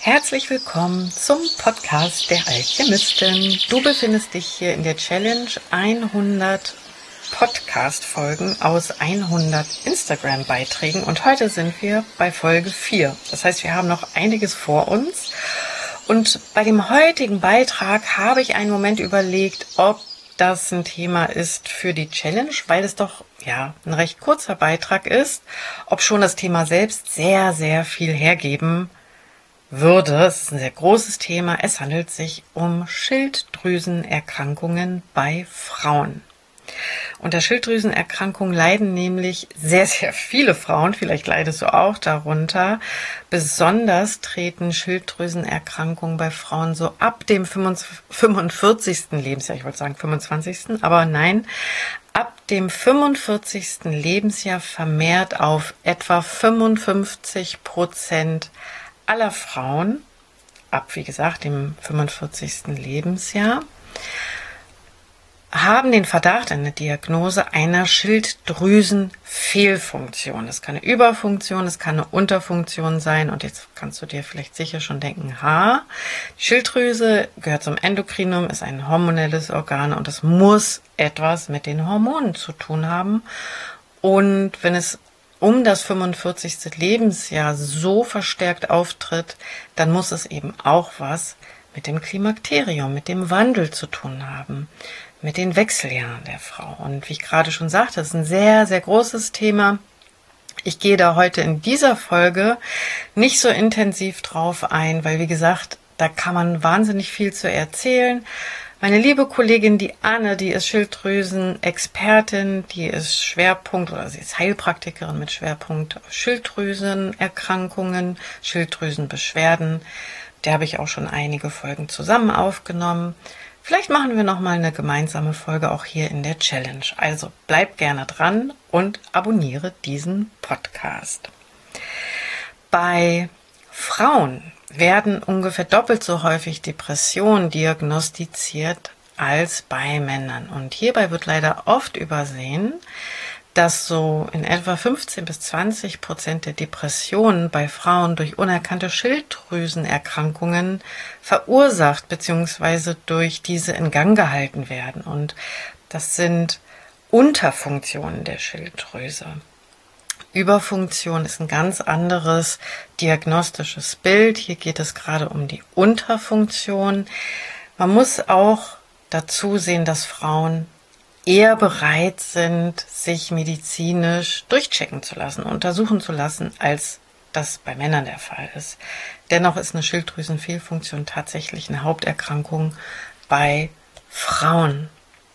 Herzlich willkommen zum Podcast der Alchemistin. Du befindest dich hier in der Challenge 100 Podcast-Folgen aus 100 Instagram-Beiträgen und heute sind wir bei Folge 4. Das heißt, wir haben noch einiges vor uns und bei dem heutigen Beitrag habe ich einen Moment überlegt, ob das ein Thema ist für die Challenge, weil es doch ein recht kurzer Beitrag ist, ob schon das Thema selbst sehr, sehr viel hergeben würde. Es ist ein sehr großes Thema. Es handelt sich um Schilddrüsenerkrankungen bei Frauen. Unter Schilddrüsenerkrankungen leiden nämlich sehr, sehr viele Frauen. Vielleicht leidest du auch darunter. Besonders treten Schilddrüsenerkrankungen bei Frauen so ab dem 45. Lebensjahr, ich wollte sagen 25., aber nein, ab dem 45. Lebensjahr vermehrt auf. Etwa 55% aller Frauen, ab wie gesagt dem 45. Lebensjahr, haben den Verdacht, eine Diagnose einer Schilddrüsenfehlfunktion. Es kann eine Überfunktion, es kann eine Unterfunktion sein. Und jetzt kannst du dir vielleicht sicher schon denken, die Schilddrüse gehört zum Endokrinum, ist ein hormonelles Organ und es muss etwas mit den Hormonen zu tun haben. Und wenn es um das 45. Lebensjahr so verstärkt auftritt, dann muss es eben auch was mit dem Klimakterium, mit dem Wandel zu tun haben, mit den Wechseljahren der Frau. Und wie ich gerade schon sagte, das ist ein sehr, sehr großes Thema. Ich gehe da heute in dieser Folge nicht so intensiv drauf ein, weil wie gesagt, da kann man wahnsinnig viel zu erzählen. Meine liebe Kollegin, die Anne, die ist Schilddrüsenexpertin, die ist sie ist Heilpraktikerin mit Schwerpunkt Schilddrüsenerkrankungen, Schilddrüsenbeschwerden. Der habe ich auch schon einige Folgen zusammen aufgenommen. Vielleicht machen wir nochmal eine gemeinsame Folge auch hier in der Challenge. Also bleib gerne dran und abonniere diesen Podcast. Bei Frauen werden ungefähr doppelt so häufig Depressionen diagnostiziert als bei Männern. Und hierbei wird leider oft übersehen, dass so in etwa 15-20% der Depressionen bei Frauen durch unerkannte Schilddrüsenerkrankungen verursacht bzw. durch diese in Gang gehalten werden. Und das sind Unterfunktionen der Schilddrüse. Überfunktion ist ein ganz anderes diagnostisches Bild. Hier geht es gerade um die Unterfunktion. Man muss auch dazu sehen, dass Frauen eher bereit sind, sich medizinisch durchchecken zu lassen, untersuchen zu lassen, als das bei Männern der Fall ist. Dennoch ist eine Schilddrüsenfehlfunktion tatsächlich eine Haupterkrankung bei Frauen.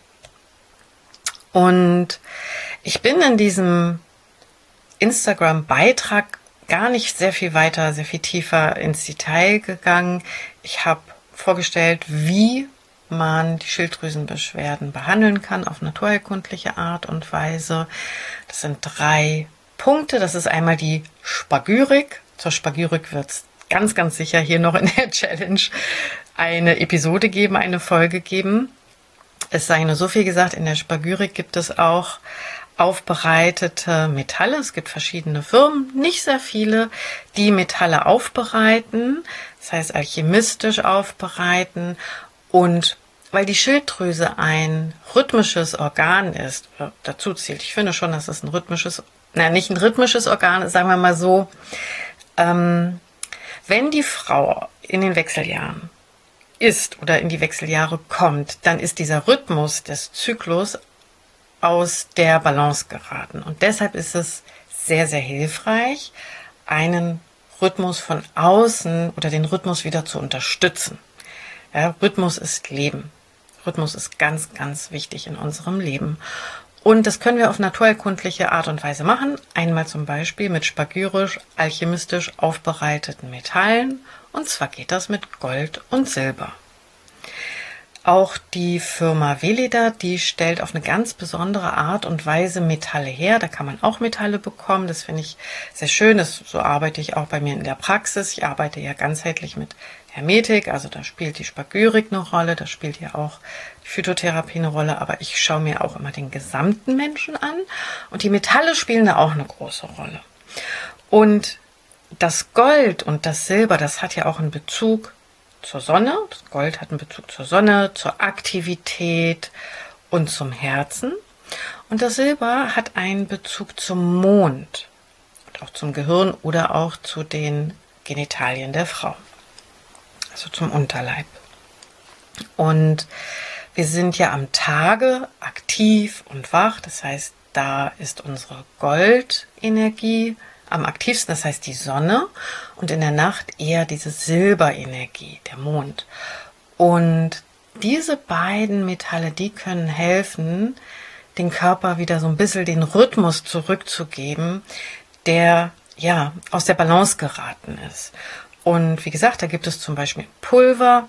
Und ich bin in diesem Instagram-Beitrag gar nicht sehr viel tiefer ins Detail gegangen. Ich habe vorgestellt, wie man die Schilddrüsenbeschwerden behandeln kann auf naturheilkundliche Art und Weise. Das sind 3 Punkte. Das ist einmal die Spagyrik. Zur Spagyrik wird es ganz, ganz sicher hier noch in der Challenge eine Episode geben, eine Folge geben. Es sei nur so viel gesagt, in der Spagyrik gibt es auch aufbereitete Metalle. Es gibt verschiedene Firmen, nicht sehr viele, die Metalle aufbereiten, das heißt alchemistisch aufbereiten. Und weil die Schilddrüse ein rhythmisches Organ ist, dazu zählt, ich finde schon, dass es nicht ein rhythmisches Organ ist, sagen wir mal so, wenn die Frau in den Wechseljahren ist oder in die Wechseljahre kommt, dann ist dieser Rhythmus des Zyklus aus der Balance geraten. Und deshalb ist es sehr, sehr hilfreich, einen Rhythmus von außen oder den Rhythmus wieder zu unterstützen. Ja, Rhythmus ist Leben. Rhythmus ist ganz, ganz wichtig in unserem Leben. Und das können wir auf naturheilkundliche Art und Weise machen. Einmal zum Beispiel mit spagyrisch, alchemistisch aufbereiteten Metallen. Und zwar geht das mit Gold und Silber. Auch die Firma Weleda, die stellt auf eine ganz besondere Art und Weise Metalle her. Da kann man auch Metalle bekommen. Das finde ich sehr schön. So arbeite ich auch bei mir in der Praxis. Ich arbeite ja ganzheitlich mit Hermetik. Also da spielt die Spagyrik eine Rolle. Da spielt ja auch die Phytotherapie eine Rolle. Aber ich schaue mir auch immer den gesamten Menschen an. Und die Metalle spielen da auch eine große Rolle. Und das Gold und das Silber, das hat ja auch einen Bezug zur Sonne. Das Gold hat einen Bezug zur Sonne, zur Aktivität und zum Herzen. Und das Silber hat einen Bezug zum Mond und auch zum Gehirn oder auch zu den Genitalien der Frau, also zum Unterleib. Und wir sind ja am Tage aktiv und wach, das heißt, da ist unsere Goldenergie am aktivsten, das heißt die Sonne, und in der Nacht eher diese Silberenergie, der Mond. Und diese beiden Metalle, die können helfen, den Körper wieder so ein bisschen den Rhythmus zurückzugeben, der ja aus der Balance geraten ist. Und wie gesagt, da gibt es zum Beispiel Pulver,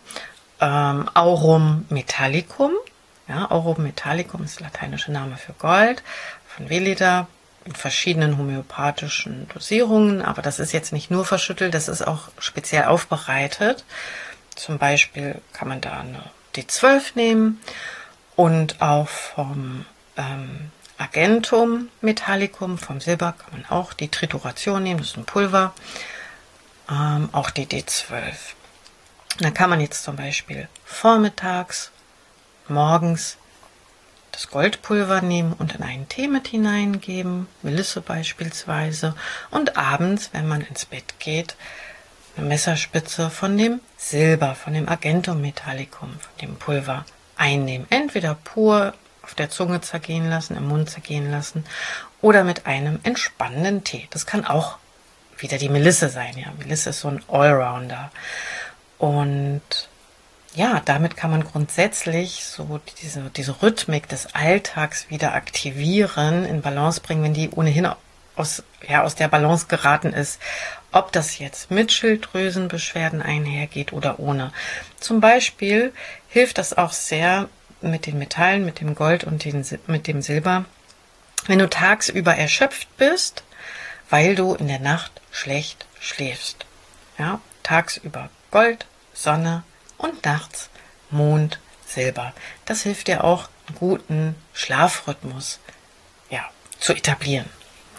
Aurum metallicum. Ja, Aurum metallicum ist der lateinische Name für Gold, von Veleda, in verschiedenen homöopathischen Dosierungen, aber das ist jetzt nicht nur verschüttelt, das ist auch speziell aufbereitet. Zum Beispiel kann man da eine D12 nehmen und auch vom Argentum metallicum, vom Silber, kann man auch die Trituration nehmen, das ist ein Pulver, auch die D12. Da kann man jetzt zum Beispiel vormittags, morgens das Goldpulver nehmen und in einen Tee mit hineingeben, Melisse beispielsweise, und abends, wenn man ins Bett geht, eine Messerspitze von dem Silber, von dem Argentum metallicum, von dem Pulver einnehmen. Entweder pur auf der Zunge zergehen lassen, im Mund zergehen lassen oder mit einem entspannenden Tee. Das kann auch wieder die Melisse sein. Ja, Melisse ist so ein Allrounder. Und ja, damit kann man grundsätzlich so diese Rhythmik des Alltags wieder aktivieren, in Balance bringen, wenn die ohnehin aus der Balance geraten ist. Ob das jetzt mit Schilddrüsenbeschwerden einhergeht oder ohne. Zum Beispiel hilft das auch sehr mit den Metallen, mit dem Gold und mit dem Silber, wenn du tagsüber erschöpft bist, weil du in der Nacht schlecht schläfst. Ja, tagsüber Gold, Sonne und nachts Mond, Silber. Das hilft dir auch, einen guten Schlafrhythmus zu etablieren.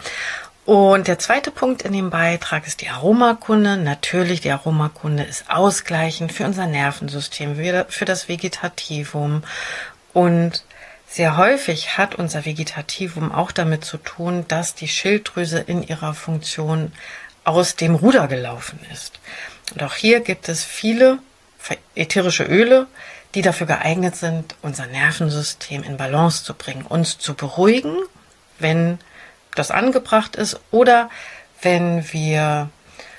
Und der zweite Punkt in dem Beitrag ist die Aromakunde. Natürlich, die Aromakunde ist ausgleichend für unser Nervensystem, für das Vegetativum. Und sehr häufig hat unser Vegetativum auch damit zu tun, dass die Schilddrüse in ihrer Funktion aus dem Ruder gelaufen ist. Und auch hier gibt es viele ätherische Öle, die dafür geeignet sind, unser Nervensystem in Balance zu bringen, uns zu beruhigen, wenn das angebracht ist oder wenn wir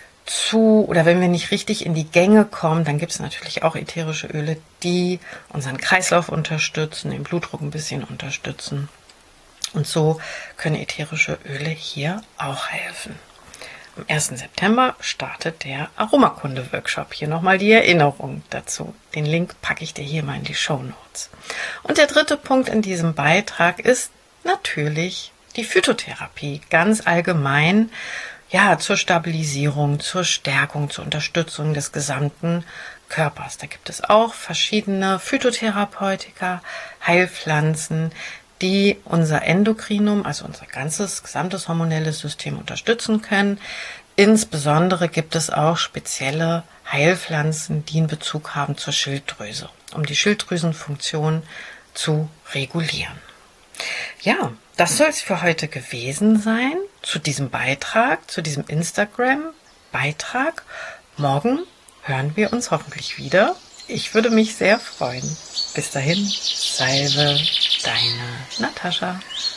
nicht richtig in die Gänge kommen, dann gibt es natürlich auch ätherische Öle, die unseren Kreislauf unterstützen, den Blutdruck ein bisschen unterstützen. Und so können ätherische Öle hier auch helfen. Am 1. September startet der Aromakunde-Workshop. Hier nochmal die Erinnerung dazu. Den Link packe ich dir hier mal in die Shownotes. Und der dritte Punkt in diesem Beitrag ist natürlich die Phytotherapie. Ganz allgemein, zur Stabilisierung, zur Stärkung, zur Unterstützung des gesamten Körpers. Da gibt es auch verschiedene Phytotherapeutika, Heilpflanzen, die unser Endokrinum, also unser gesamtes hormonelles System unterstützen können. Insbesondere gibt es auch spezielle Heilpflanzen, die einen Bezug haben zur Schilddrüse, um die Schilddrüsenfunktion zu regulieren. Ja, das soll es für heute gewesen sein zu diesem Beitrag, zu diesem Instagram-Beitrag. Morgen hören wir uns hoffentlich wieder. Ich würde mich sehr freuen. Bis dahin, salve, deine Natascha.